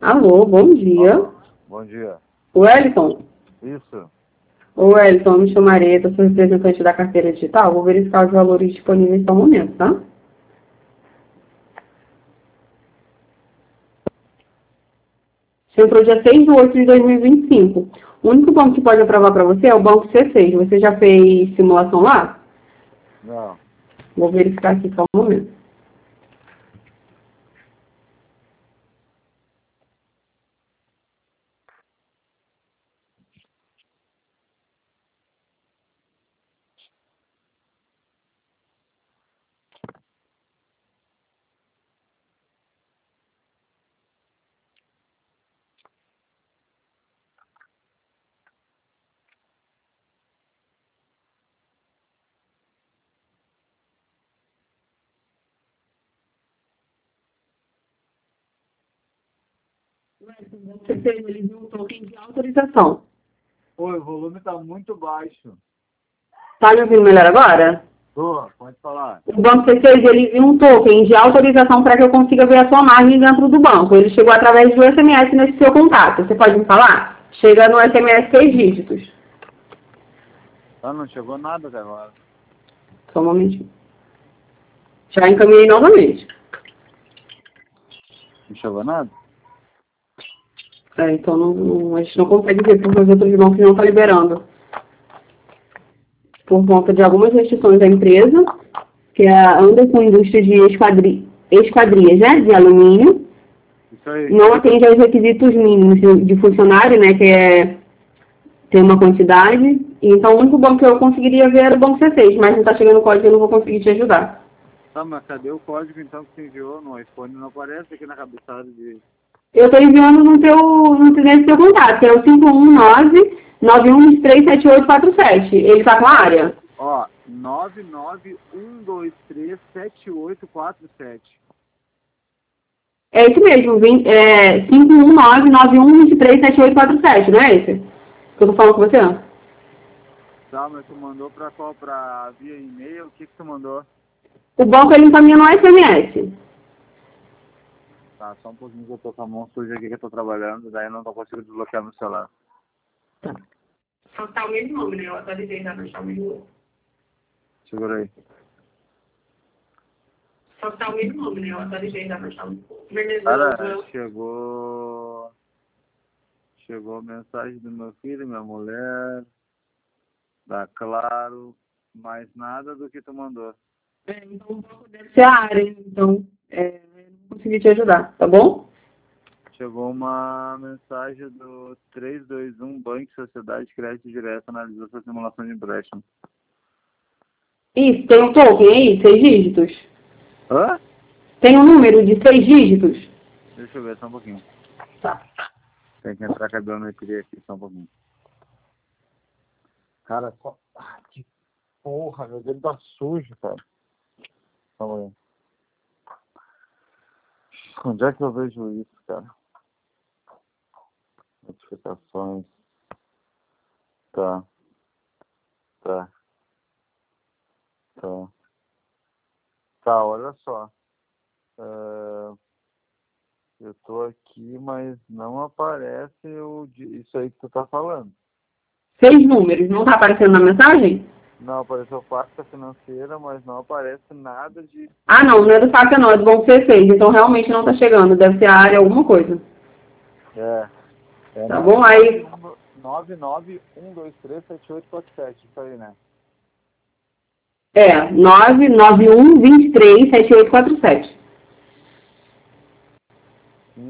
Alô, bom dia. Alô, bom dia. Wellington? Isso. Ô Wellington, me chamo Areta, sou representante da carteira digital. Vou verificar os valores disponíveis no momento, tá? Você entrou dia 6 de 8 de 2025. O único banco que pode aprovar para você é o banco C6. Você já fez simulação lá? Não. Vou verificar aqui só um momento. Você fez ele viu um token de autorização. Oi, o volume tá muito baixo. Tá me ouvindo melhor agora? Tô, pode falar. O banco C6, ele viu um token de autorização para que eu consiga ver a sua margem dentro do banco. Ele chegou através do SMS nesse seu contato. Você pode me falar? Chega no SMS 6 dígitos. Ah, não chegou nada até agora. Só um momentinho. Já encaminhei novamente. Não chegou nada? Então a gente não consegue ver porque os outros bancos não estão liberando. Por conta de algumas restrições da empresa, que anda com indústria de esquadrias, né, de alumínio. Isso aí. Não atende aos requisitos mínimos de funcionário, né, que é ter uma quantidade. Então, o único banco que eu conseguiria ver era o banco C6, mas não está chegando o código, eu não vou conseguir te ajudar. Tá, mas cadê o código então que você enviou no iPhone? Não aparece aqui na cabeçada de... Eu estou enviando nesse seu contato, que é o 51991237847. Ele está com a área? Ó, 991237847. É isso mesmo, 51991237847, não é esse? Que eu tô falando com você? Tá, mas tu mandou pra qual? Pra via e-mail? O que tu mandou? O banco ele encaminha no SMS. Tá, só um pouquinho que eu tô com a mão suja aqui que eu tô trabalhando, daí eu não tô conseguindo desbloquear meu celular. Só tá o mesmo nome, né? Eu atualizei já no mesmo. Segura aí. Só tá o mesmo nome, né? Eu atualizei já no Cara, chegou mensagem do meu filho, minha mulher, da Claro, mais nada do que tu mandou. Então o banco deve ser a área, então não consegui te ajudar, tá bom? Chegou uma mensagem do 321 Banco Sociedade Crédito Direto analisou sua simulação de empréstimo. Isso, tem um token aí, 6 dígitos. Hã? Tem um número de 6 dígitos. Deixa eu ver só um pouquinho. Tá. Tem que entrar com a biometria aqui só um pouquinho. Cara, só... Ah, que porra, meu dedo tá sujo, cara. Calma aí. Onde é que eu vejo isso, cara? Notificações. Tá. Tá. Tá. Tá, olha só. Eu tô aqui, mas não aparece isso aí que tu tá falando. 6 números, não tá aparecendo na mensagem? Não, apareceu pasta financeira, mas não aparece nada de... Ah, não é do FACA não, é do banco C6, então realmente não tá chegando, deve ser a área alguma coisa. Tá bom? Aí 991237847, isso aí, né? 991237847.